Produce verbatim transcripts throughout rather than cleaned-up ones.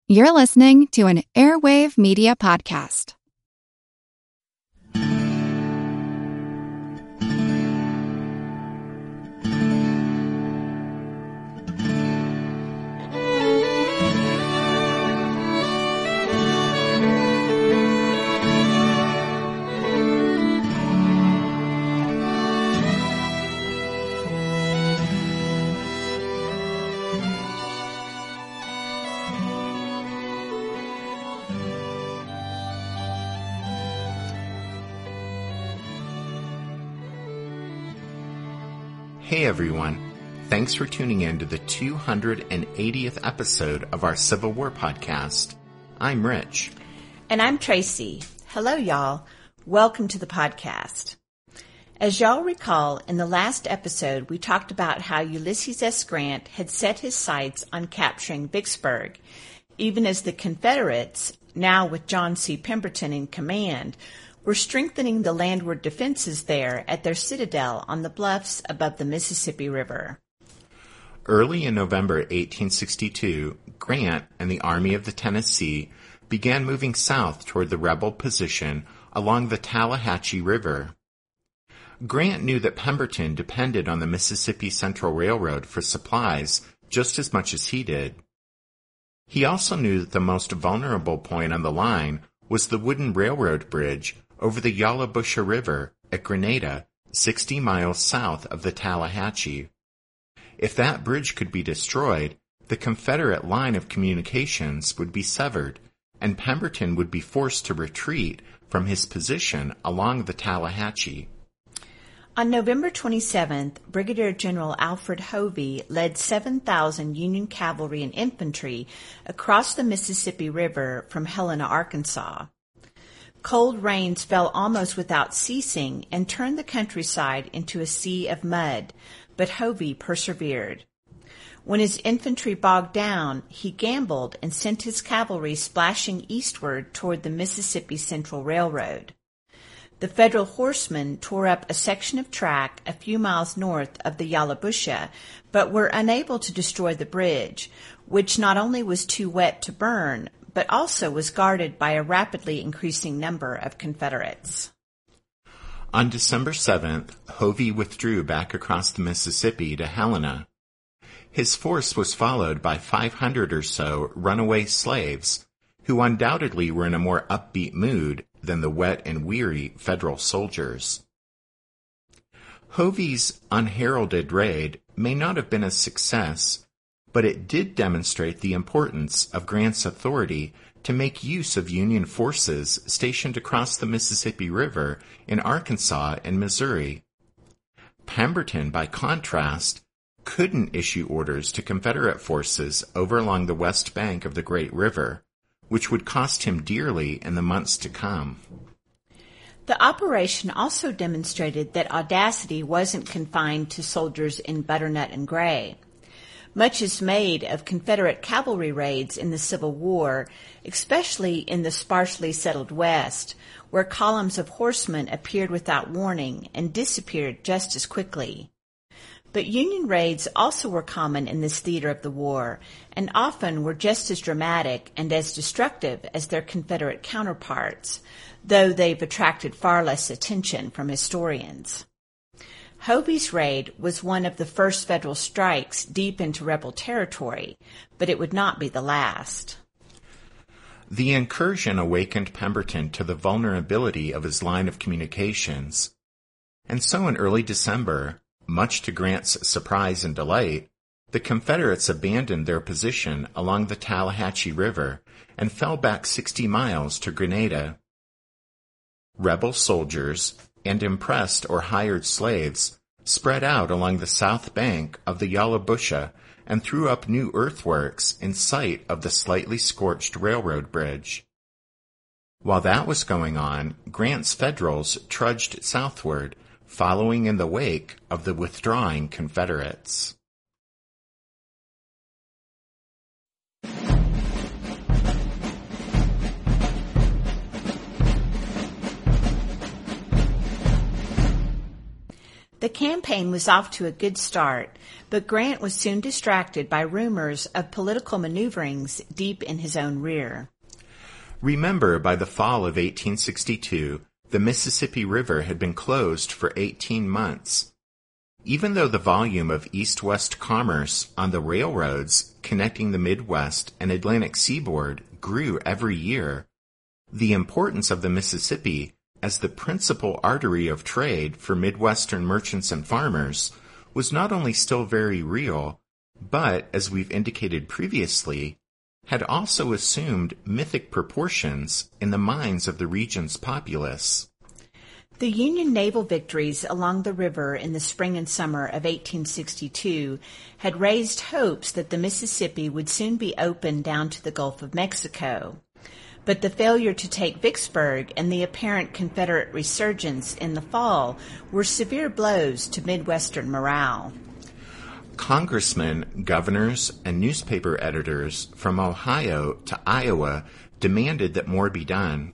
You're listening to an Airwave Media Podcast. Hey everyone, thanks for tuning in to the two hundred eightieth episode of our Civil War podcast. I'm Rich. And I'm Tracy. Hello y'all. Welcome to the podcast. As y'all recall, in the last episode we talked about how Ulysses S. Grant had set his sights on capturing Vicksburg, even as the Confederates, now with John C. Pemberton in command, were strengthening the landward defenses there at their citadel on the bluffs above the Mississippi River. Early in November eighteen sixty-two, Grant and the Army of the Tennessee began moving south toward the rebel position along the Tallahatchie River. Grant knew that Pemberton depended on the Mississippi Central Railroad for supplies just as much as he did. He also knew that the most vulnerable point on the line was the wooden railroad bridge over the Yallabusha River at Grenada, sixty miles south of the Tallahatchie. If that bridge could be destroyed, the Confederate line of communications would be severed, and Pemberton would be forced to retreat from his position along the Tallahatchie. On November twenty-seventh, Brigadier General Alfred Hovey led seven thousand Union cavalry and infantry across the Mississippi River from Helena, Arkansas. Cold rains fell almost without ceasing and turned the countryside into a sea of mud, but Hovey persevered. When his infantry bogged down, he gambled and sent his cavalry splashing eastward toward the Mississippi Central Railroad. The Federal horsemen tore up a section of track a few miles north of the Yallabusha, but were unable to destroy the bridge, which not only was too wet to burn, but also was guarded by a rapidly increasing number of Confederates. On December seventh, Hovey withdrew back across the Mississippi to Helena. His force was followed by five hundred or so runaway slaves, who undoubtedly were in a more upbeat mood than the wet and weary Federal soldiers. Hovey's unheralded raid may not have been a success, but it did demonstrate the importance of Grant's authority to make use of Union forces stationed across the Mississippi River in Arkansas and Missouri. Pemberton, by contrast, couldn't issue orders to Confederate forces over along the west bank of the Great River, which would cost him dearly in the months to come. The operation also demonstrated that audacity wasn't confined to soldiers in butternut and gray. Much is made of Confederate cavalry raids in the Civil War, especially in the sparsely settled West, where columns of horsemen appeared without warning and disappeared just as quickly. But Union raids also were common in this theater of the war, and often were just as dramatic and as destructive as their Confederate counterparts, though they've attracted far less attention from historians. Hovey's raid was one of the first Federal strikes deep into rebel territory, but it would not be the last. The incursion awakened Pemberton to the vulnerability of his line of communications, and so in early December, much to Grant's surprise and delight, the Confederates abandoned their position along the Tallahatchie River and fell back sixty miles to Grenada. Rebel soldiers and impressed or hired slaves spread out along the south bank of the Yallabusha and threw up new earthworks in sight of the slightly scorched railroad bridge. While that was going on, Grant's Federals trudged southward, following in the wake of the withdrawing Confederates. The campaign was off to a good start, but Grant was soon distracted by rumors of political maneuverings deep in his own rear. Remember, by the fall of eighteen sixty-two, the Mississippi River had been closed for eighteen months. Even though the volume of east-west commerce on the railroads connecting the Midwest and Atlantic seaboard grew every year, the importance of the Mississippi as the principal artery of trade for Midwestern merchants and farmers was not only still very real, but, as we've indicated previously, had also assumed mythic proportions in the minds of the region's populace. The Union naval victories along the river in the spring and summer of eighteen sixty-two had raised hopes that the Mississippi would soon be open down to the Gulf of Mexico. But the failure to take Vicksburg and the apparent Confederate resurgence in the fall were severe blows to Midwestern morale. Congressmen, governors, and newspaper editors from Ohio to Iowa demanded that more be done.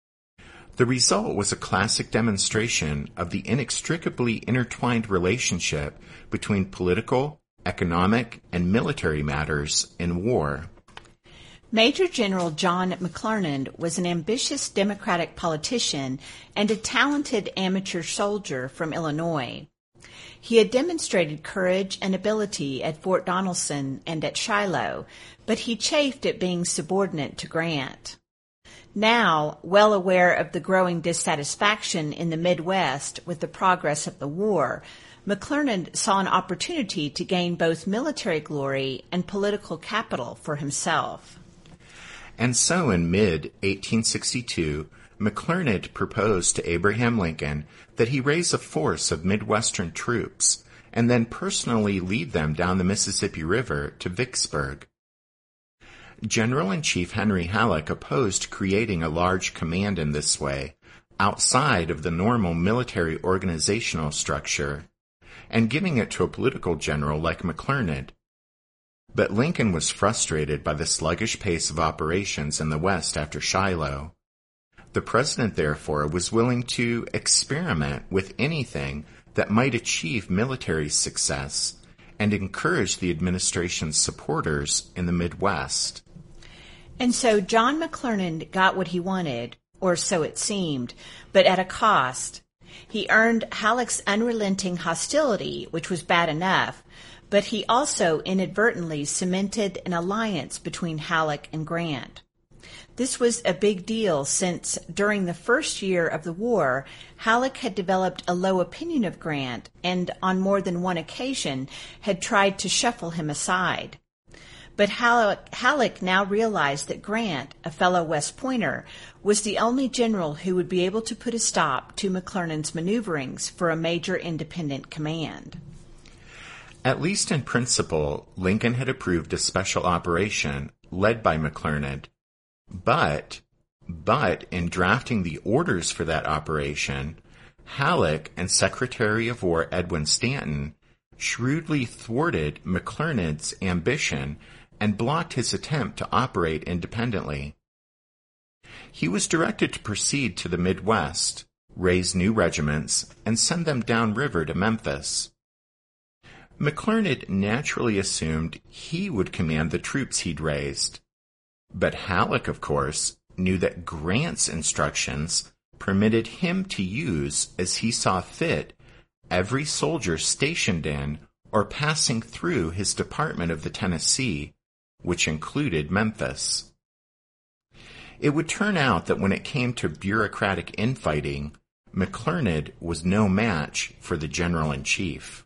The result was a classic demonstration of the inextricably intertwined relationship between political, economic, and military matters in war. Major General John McClernand was an ambitious Democratic politician and a talented amateur soldier from Illinois. He had demonstrated courage and ability at Fort Donelson and at Shiloh, but he chafed at being subordinate to Grant. Now, well aware of the growing dissatisfaction in the Midwest with the progress of the war, McClernand saw an opportunity to gain both military glory and political capital for himself. And so in mid eighteen sixty-two, McClernand proposed to Abraham Lincoln that he raise a force of Midwestern troops and then personally lead them down the Mississippi River to Vicksburg. General-in-Chief Henry Halleck opposed creating a large command in this way, outside of the normal military organizational structure, and giving it to a political general like McClernand. But Lincoln was frustrated by the sluggish pace of operations in the West after Shiloh. The president, therefore, was willing to experiment with anything that might achieve military success and encourage the administration's supporters in the Midwest. And so John McClernand got what he wanted, or so it seemed, but at a cost. He earned Halleck's unrelenting hostility, which was bad enough, but he also inadvertently cemented an alliance between Halleck and Grant. This was a big deal since, during the first year of the war, Halleck had developed a low opinion of Grant and, on more than one occasion, had tried to shuffle him aside. But Halleck, Halleck now realized that Grant, a fellow West Pointer, was the only general who would be able to put a stop to McClernand's maneuverings for a major independent command. At least in principle, Lincoln had approved a special operation led by McClernand. But, but in drafting the orders for that operation, Halleck and Secretary of War Edwin Stanton shrewdly thwarted McClernand's ambition and blocked his attempt to operate independently. He was directed to proceed to the Midwest, raise new regiments, and send them downriver to Memphis. McClernand naturally assumed he would command the troops he'd raised. But Halleck, of course, knew that Grant's instructions permitted him to use, as he saw fit, every soldier stationed in or passing through his department of the Tennessee, which included Memphis. It would turn out that when it came to bureaucratic infighting, McClernand was no match for the general-in-chief.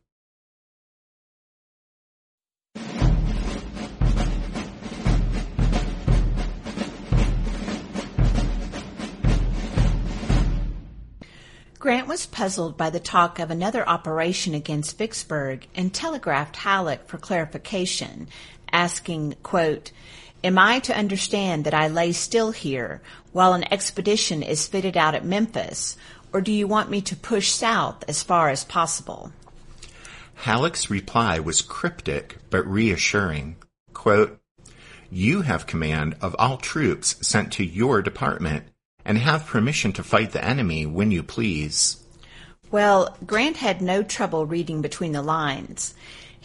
Grant was puzzled by the talk of another operation against Vicksburg and telegraphed Halleck for clarification, asking, quote, "Am I to understand that I lay still here while an expedition is fitted out at Memphis, or do you want me to push south as far as possible?" Halleck's reply was cryptic but reassuring. Quote, "You have command of all troops sent to your department and have permission to fight the enemy when you please." Well, Grant had no trouble reading between the lines.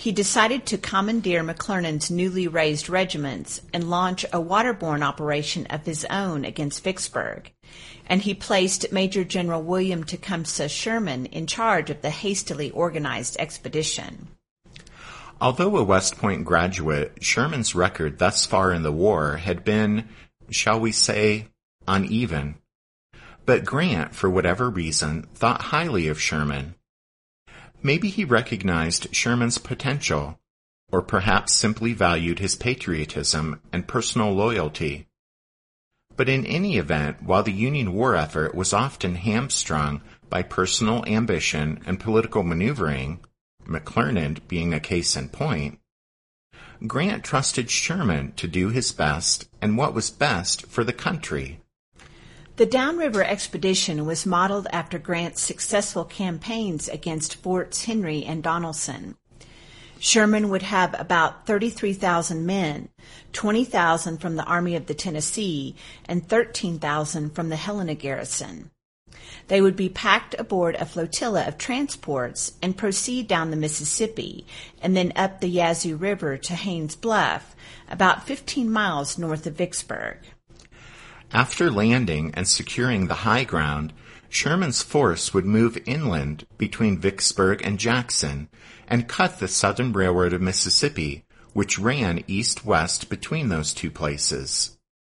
he decided to commandeer McClernand's newly raised regiments and launch a waterborne operation of his own against Vicksburg, and he placed Major General William Tecumseh Sherman in charge of the hastily organized expedition. Although a West Point graduate, Sherman's record thus far in the war had been, shall we say, uneven. But Grant, for whatever reason, thought highly of Sherman. Maybe he recognized Sherman's potential, or perhaps simply valued his patriotism and personal loyalty. But in any event, while the Union war effort was often hamstrung by personal ambition and political maneuvering, McClernand being a case in point, Grant trusted Sherman to do his best and what was best for the country. The Downriver expedition was modeled after Grant's successful campaigns against Forts Henry and Donelson. Sherman would have about thirty-three thousand men, twenty thousand from the Army of the Tennessee, and thirteen thousand from the Helena garrison. They would be packed aboard a flotilla of transports and proceed down the Mississippi and then up the Yazoo River to Haines Bluff, about fifteen miles north of Vicksburg. After landing and securing the high ground, Sherman's force would move inland between Vicksburg and Jackson and cut the Southern Railroad of Mississippi, which ran east-west between those two places.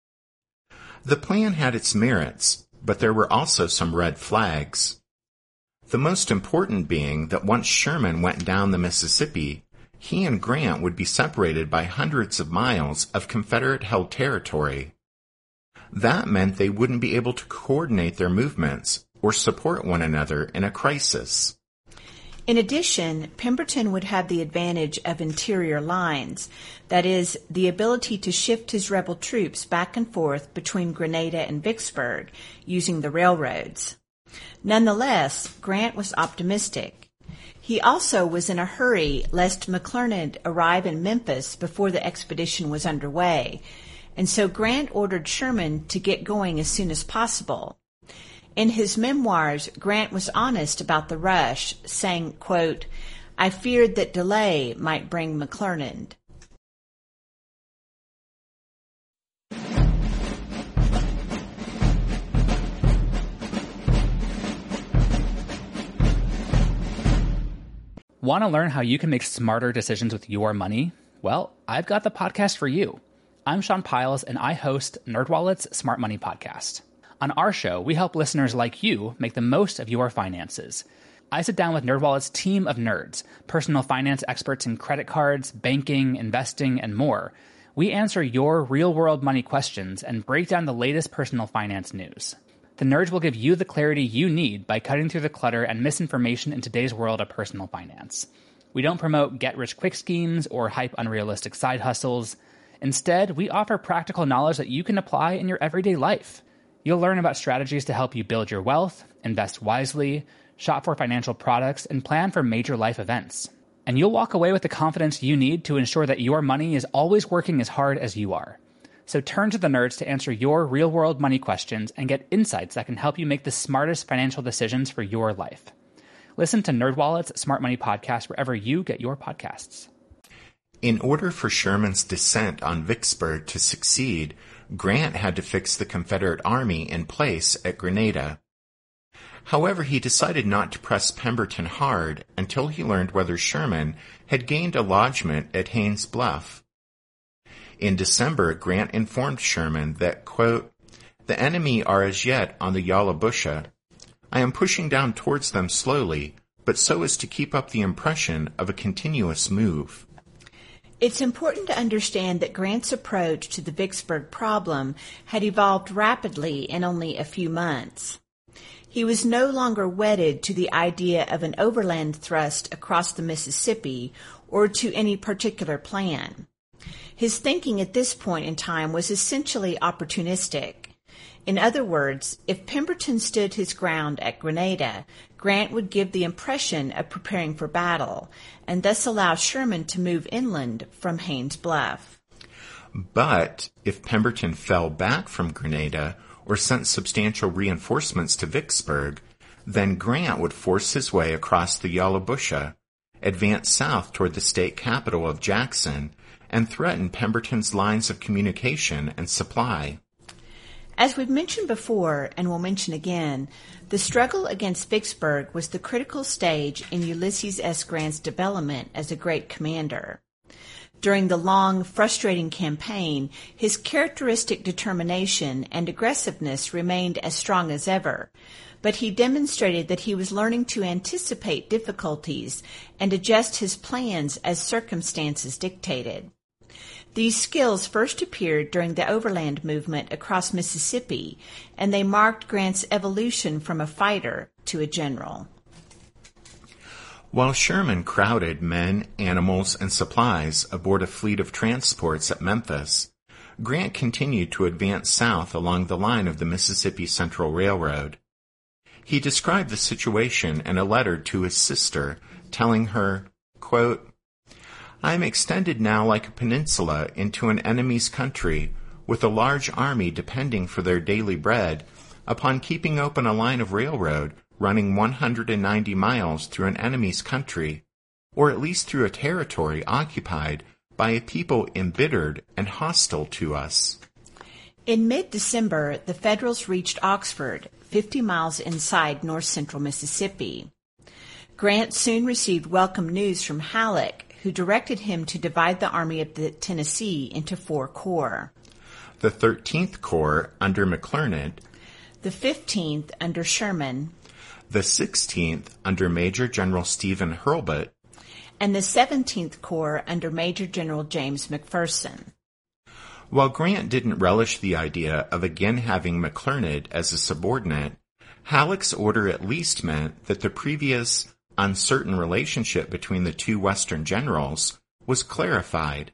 The plan had its merits, but there were also some red flags. The most important being that once Sherman went down the Mississippi, he and Grant would be separated by hundreds of miles of Confederate-held territory. That meant they wouldn't be able to coordinate their movements or support one another in a crisis. In addition, Pemberton would have the advantage of interior lines, that is, the ability to shift his rebel troops back and forth between Grenada and Vicksburg using the railroads. Nonetheless, Grant was optimistic. He also was in a hurry lest McClernand arrive in Memphis before the expedition was underway, and so Grant ordered Sherman to get going as soon as possible. In his memoirs, Grant was honest about the rush, saying, quote, "I feared that delay might bring McClernand." Want to learn how you can make smarter decisions with your money? Well, I've got the podcast for you. I'm Sean Piles, and I host NerdWallet's Smart Money Podcast. On our show, we help listeners like you make the most of your finances. I sit down with NerdWallet's team of nerds, personal finance experts in credit cards, banking, investing, and more. We answer your real-world money questions and break down the latest personal finance news. The nerds will give you the clarity you need by cutting through the clutter and misinformation in today's world of personal finance. We don't promote get-rich-quick schemes or hype unrealistic side hustles. Instead, we offer practical knowledge that you can apply in your everyday life. You'll learn about strategies to help you build your wealth, invest wisely, shop for financial products, and plan for major life events. And you'll walk away with the confidence you need to ensure that your money is always working as hard as you are. So turn to the nerds to answer your real-world money questions and get insights that can help you make the smartest financial decisions for your life. Listen to NerdWallet's Smart Money Podcast wherever you get your podcasts. In order for Sherman's descent on Vicksburg to succeed, Grant had to fix the Confederate Army in place at Grenada. However, he decided not to press Pemberton hard until he learned whether Sherman had gained a lodgment at Haines Bluff. In December, Grant informed Sherman that, quote, "The enemy are as yet on the Yallabusha. I am pushing down towards them slowly, but so as to keep up the impression of a continuous move." It's important to understand that Grant's approach to the Vicksburg problem had evolved rapidly in only a few months. He was no longer wedded to the idea of an overland thrust across the Mississippi or to any particular plan. His thinking at this point in time was essentially opportunistic. In other words, if Pemberton stood his ground at Grenada, Grant would give the impression of preparing for battle, and thus allow Sherman to move inland from Haines Bluff. But if Pemberton fell back from Grenada or sent substantial reinforcements to Vicksburg, then Grant would force his way across the Yallabusha, advanced south toward the state capital of Jackson and threatened Pemberton's lines of communication and supply. As we've mentioned before, and will mention again, the struggle against Vicksburg was the critical stage in Ulysses S. Grant's development as a great commander. During the long, frustrating campaign, his characteristic determination and aggressiveness remained as strong as ever, but he demonstrated that he was learning to anticipate difficulties and adjust his plans as circumstances dictated. These skills first appeared during the overland movement across Mississippi, and they marked Grant's evolution from a fighter to a general. While Sherman crowded men, animals, and supplies aboard a fleet of transports at Memphis, Grant continued to advance south along the line of the Mississippi Central Railroad. He described the situation in a letter to his sister, telling her, quote, "I am extended now like a peninsula into an enemy's country, with a large army depending for their daily bread upon keeping open a line of railroad running one hundred ninety miles through an enemy's country, or at least through a territory occupied by a people embittered and hostile to us." In mid-December, the Federals reached Oxford, fifty miles inside north-central Mississippi. Grant soon received welcome news from Halleck, who directed him to divide the Army of the Tennessee into four corps. The thirteenth Corps under McClernand, the fifteenth under Sherman, the sixteenth under Major General Stephen Hurlbut, and the seventeenth Corps under Major General James McPherson. While Grant didn't relish the idea of again having McClernand as a subordinate, Halleck's order at least meant that the previous uncertain relationship between the two Western generals was clarified.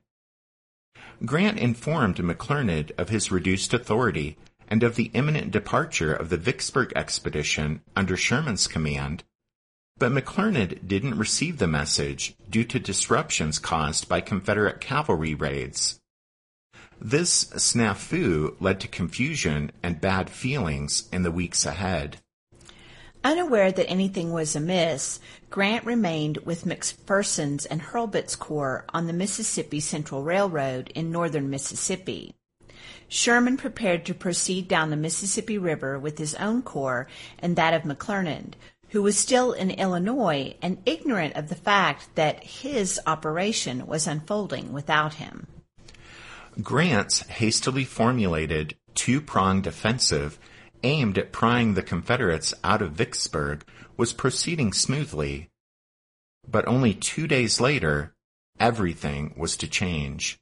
Grant informed McClernand of his reduced authority and of the imminent departure of the Vicksburg expedition under Sherman's command, but McClernand didn't receive the message due to disruptions caused by Confederate cavalry raids. This snafu led to confusion and bad feelings in the weeks ahead. Unaware that anything was amiss, Grant remained with McPherson's and Hurlbut's corps on the Mississippi Central Railroad in northern Mississippi. Sherman prepared to proceed down the Mississippi River with his own corps and that of McClernand, who was still in Illinois and ignorant of the fact that his operation was unfolding without him. Grant's hastily formulated two-pronged offensive aimed at prying the Confederates out of Vicksburg was proceeding smoothly. But only two days later, everything was to change.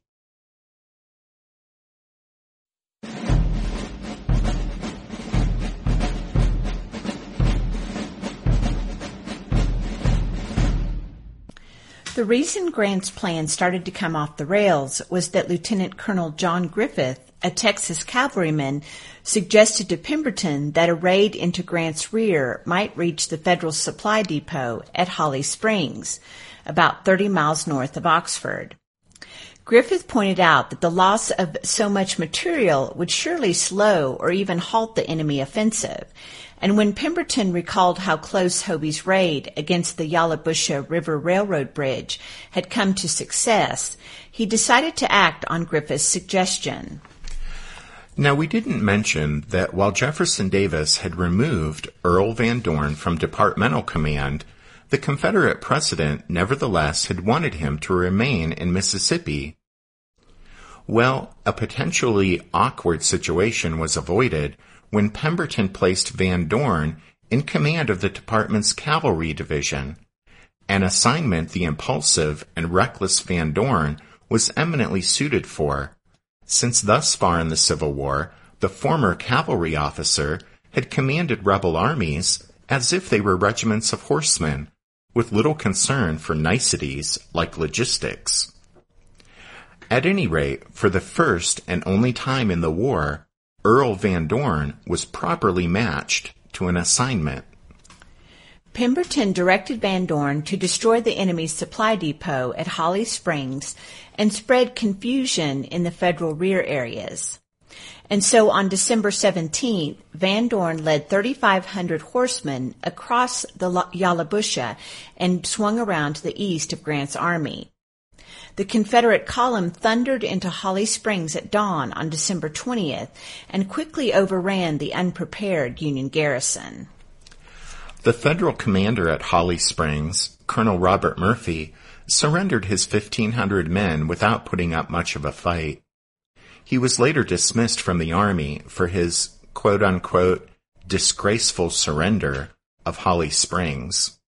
The reason Grant's plan started to come off the rails was that Lieutenant Colonel John Griffith, a Texas cavalryman, suggested to Pemberton that a raid into Grant's rear might reach the Federal supply depot at Holly Springs, about thirty miles north of Oxford. Griffith pointed out that the loss of so much material would surely slow or even halt the enemy offensive, and when Pemberton recalled how close Hovey's raid against the Yallabusha River Railroad Bridge had come to success, he decided to act on Griffith's suggestion. Now, we didn't mention that while Jefferson Davis had removed Earl Van Dorn from departmental command, the Confederate president nevertheless had wanted him to remain in Mississippi. Well, a potentially awkward situation was avoided when Pemberton placed Van Dorn in command of the department's cavalry division, an assignment the impulsive and reckless Van Dorn was eminently suited for, since thus far in the Civil War, the former cavalry officer had commanded rebel armies as if they were regiments of horsemen, with little concern for niceties like logistics. At any rate, for the first and only time in the war, Earl Van Dorn was properly matched to an assignment. Pemberton directed Van Dorn to destroy the enemy's supply depot at Holly Springs and spread confusion in the Federal rear areas. And so on December seventeenth, Van Dorn led thirty-five hundred horsemen across the Yallabusha and swung around to the east of Grant's army. The Confederate column thundered into Holly Springs at dawn on December twentieth and quickly overran the unprepared Union garrison. The Federal commander at Holly Springs, Colonel Robert Murphy, surrendered his fifteen hundred men without putting up much of a fight. He was later dismissed from the Army for his quote-unquote disgraceful surrender of Holly Springs.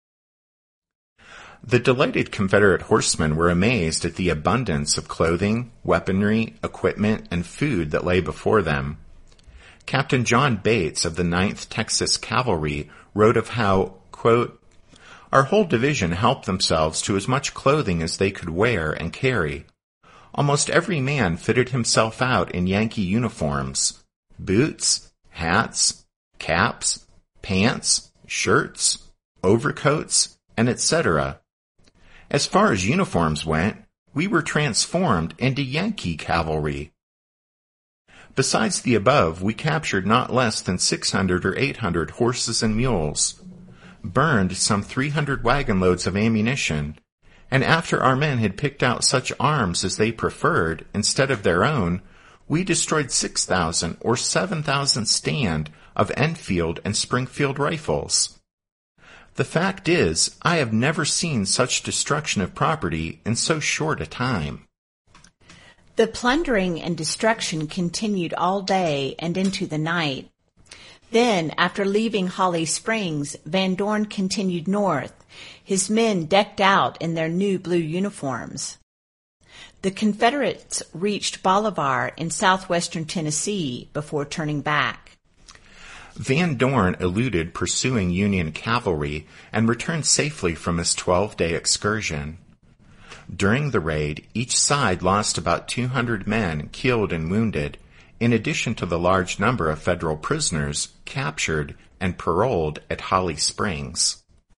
The delighted Confederate horsemen were amazed at the abundance of clothing, weaponry, equipment, and food that lay before them. Captain John Bates of the ninth Texas Cavalry wrote of how, quote, "Our whole division helped themselves to as much clothing as they could wear and carry. Almost every man fitted himself out in Yankee uniforms, boots, hats, caps, pants, shirts, overcoats, and et cetera. As far as uniforms went, we were transformed into Yankee cavalry. Besides the above, we captured not less than six hundred or eight hundred horses and mules, burned some three hundred wagon loads of ammunition, and after our men had picked out such arms as they preferred instead of their own, we destroyed six thousand or seven thousand stand of Enfield and Springfield rifles. The fact is, I have never seen such destruction of property in so short a time." The plundering and destruction continued all day and into the night. Then, after leaving Holly Springs, Van Dorn continued north, his men decked out in their new blue uniforms. The Confederates reached Bolivar in southwestern Tennessee before turning back. Van Dorn eluded pursuing Union cavalry and returned safely from his twelve-day excursion. During the raid, each side lost about two hundred men killed and wounded, in addition to the large number of Federal prisoners captured and paroled at Holly Springs.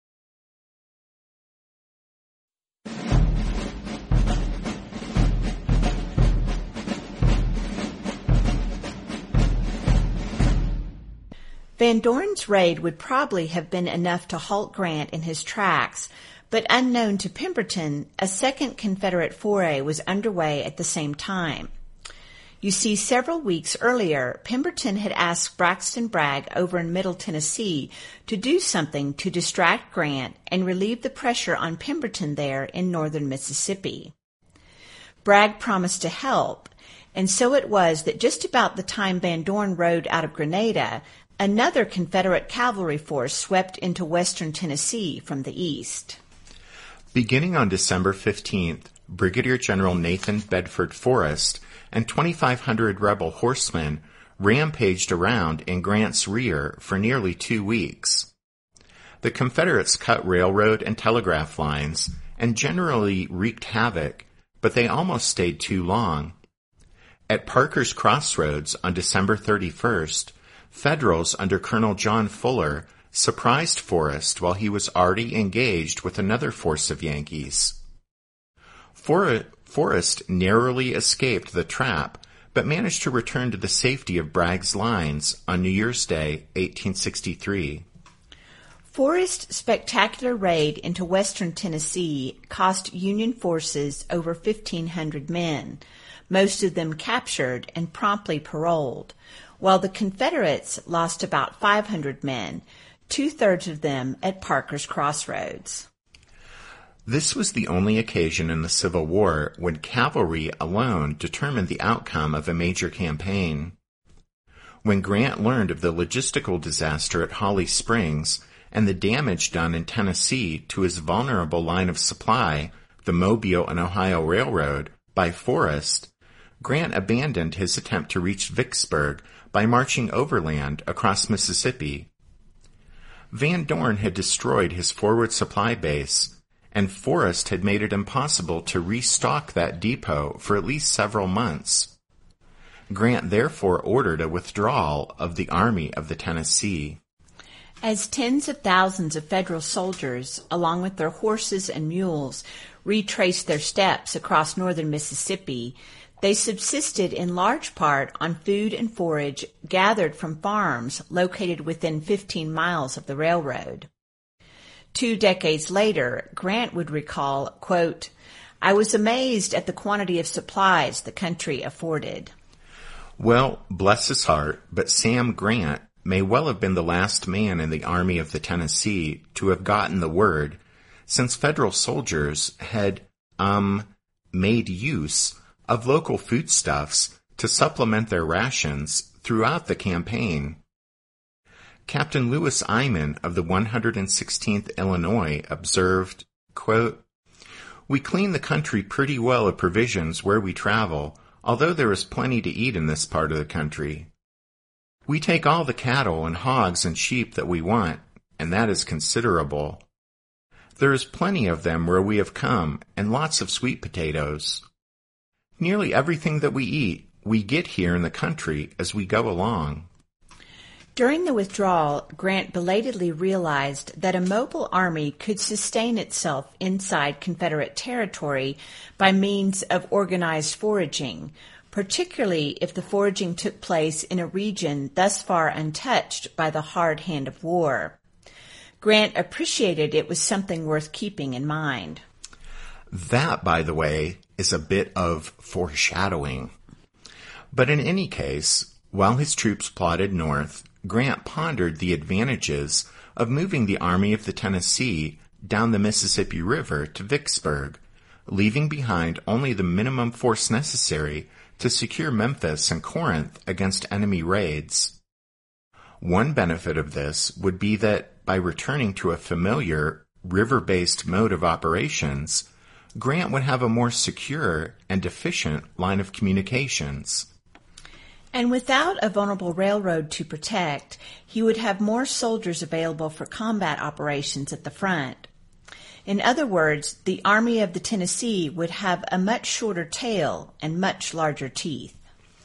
Van Dorn's raid would probably have been enough to halt Grant in his tracks, but unknown to Pemberton, a second Confederate foray was underway at the same time. You see, several weeks earlier, Pemberton had asked Braxton Bragg over in Middle Tennessee to do something to distract Grant and relieve the pressure on Pemberton there in northern Mississippi. Bragg promised to help, and so it was that just about the time Van Dorn rode out of Grenada, another Confederate cavalry force swept into western Tennessee from the east. Beginning on December fifteenth, Brigadier General Nathan Bedford Forrest and twenty-five hundred rebel horsemen rampaged around in Grant's rear for nearly two weeks. The Confederates cut railroad and telegraph lines and generally wreaked havoc, but they almost stayed too long. At Parker's Crossroads on December thirty-first, Federals under Colonel John Fuller surprised Forrest while he was already engaged with another force of Yankees. For- Forrest narrowly escaped the trap, but managed to return to the safety of Bragg's lines on New Year's Day, eighteen sixty-three. Forrest's spectacular raid into western Tennessee cost Union forces over fifteen hundred men, most of them captured and promptly paroled, while the Confederates lost about five hundred men, two-thirds of them at Parker's Crossroads. This was the only occasion in the Civil War when cavalry alone determined the outcome of a major campaign. When Grant learned of the logistical disaster at Holly Springs and the damage done in Tennessee to his vulnerable line of supply, the Mobile and Ohio Railroad, by Forrest, Grant abandoned his attempt to reach Vicksburg by marching overland across Mississippi. Van Dorn had destroyed his forward supply base, and Forrest had made it impossible to restock that depot for at least several months. Grant therefore ordered a withdrawal of the Army of the Tennessee. As tens of thousands of Federal soldiers, along with their horses and mules, retraced their steps across northern Mississippi, They subsisted in large part on food and forage gathered from farms located within fifteen miles of the railroad. Two decades later, Grant would recall, quote, "I was amazed at the quantity of supplies the country afforded." Well, bless his heart, but Sam Grant may well have been the last man in the Army of the Tennessee to have gotten the word, since federal soldiers had, um, made use of local foodstuffs to supplement their rations throughout the campaign. Captain Lewis Eyman of the one hundred sixteenth Illinois observed, quote, "We clean the country pretty well of provisions where we travel, although there is plenty to eat in this part of the country. We take all the cattle and hogs and sheep that we want, and that is considerable. There is plenty of them where we have come, and lots of sweet potatoes. Nearly everything that we eat, we get here in the country as we go along." During the withdrawal, Grant belatedly realized that a mobile army could sustain itself inside Confederate territory by means of organized foraging, particularly if the foraging took place in a region thus far untouched by the hard hand of war. Grant appreciated it was something worth keeping in mind. That, by the way, is a bit of foreshadowing. But in any case, while his troops plodded north, Grant pondered the advantages of moving the Army of the Tennessee down the Mississippi River to Vicksburg, leaving behind only the minimum force necessary to secure Memphis and Corinth against enemy raids. One benefit of this would be that by returning to a familiar river-based mode of operations, Grant would have a more secure and efficient line of communications. And without a vulnerable railroad to protect, he would have more soldiers available for combat operations at the front. In other words, the Army of the Tennessee would have a much shorter tail and much larger teeth.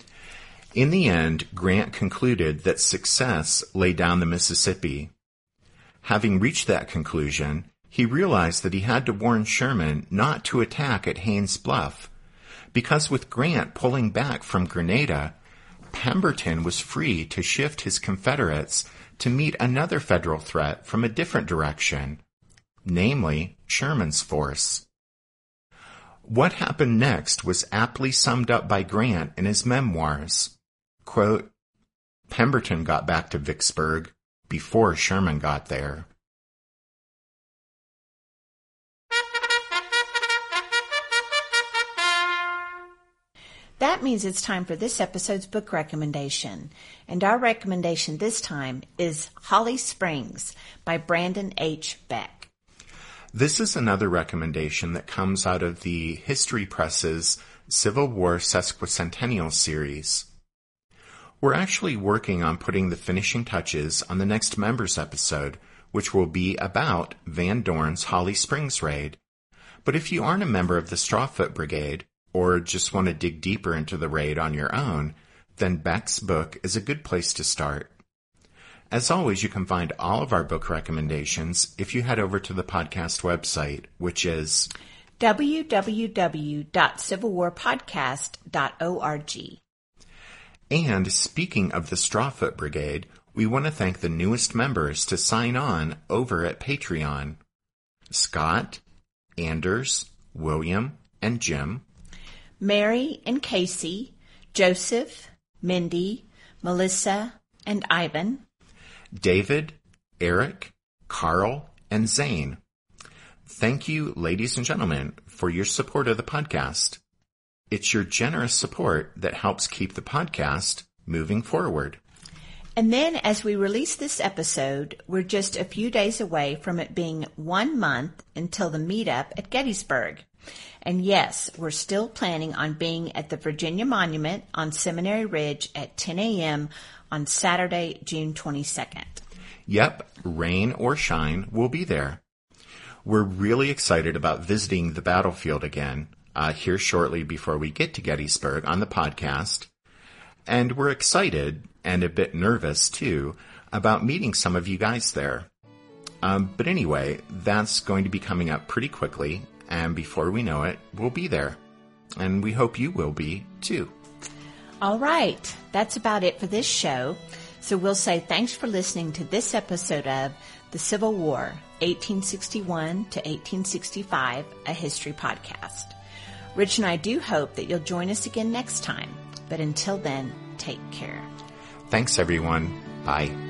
In the end, Grant concluded that success lay down the Mississippi. Having reached that conclusion, he realized that he had to warn Sherman not to attack at Haines Bluff, because with Grant pulling back from Grenada, Pemberton was free to shift his Confederates to meet another federal threat from a different direction, namely Sherman's force. What happened next was aptly summed up by Grant in his memoirs. Quote, "Pemberton got back to Vicksburg before Sherman got there." That means it's time for this episode's book recommendation. And our recommendation this time is Holly Springs by Brandon H. Beck. This is another recommendation that comes out of the History Press's Civil War Sesquicentennial series. We're actually working on putting the finishing touches on the next members episode, which will be about Van Dorn's Holly Springs raid. But if you aren't a member of the Strawfoot Brigade, or just want to dig deeper into the raid on your own, then Beck's book is a good place to start. As always, you can find all of our book recommendations if you head over to the podcast website, which is w w w dot civil war podcast dot org. And speaking of the Strawfoot Brigade, we want to thank the newest members to sign on over at Patreon: Scott, Anders, William, and Jim, Mary and Casey, Joseph, Mindy, Melissa, and Ivan, David, Eric, Carl, and Zane. Thank you, ladies and gentlemen, for your support of the podcast. It's your generous support that helps keep the podcast moving forward. And then as we release this episode, we're just a few days away from it being one month until the meetup at Gettysburg. And yes, we're still planning on being at the Virginia Monument on Seminary Ridge at ten a.m. on Saturday, June twenty-second. Yep, rain or shine, we'll be there. We're really excited about visiting the battlefield again, uh, here shortly before we get to Gettysburg on the podcast. And we're excited, and a bit nervous too, about meeting some of you guys there. Um, but anyway, that's going to be coming up pretty quickly, and before we know it, we'll be there. And we hope you will be, too. All right. That's about it for this show. So we'll say thanks for listening to this episode of The Civil War, eighteen sixty-one to eighteen sixty-five, a history podcast. Rich and I do hope that you'll join us again next time. But until then, take care. Thanks, everyone. Bye.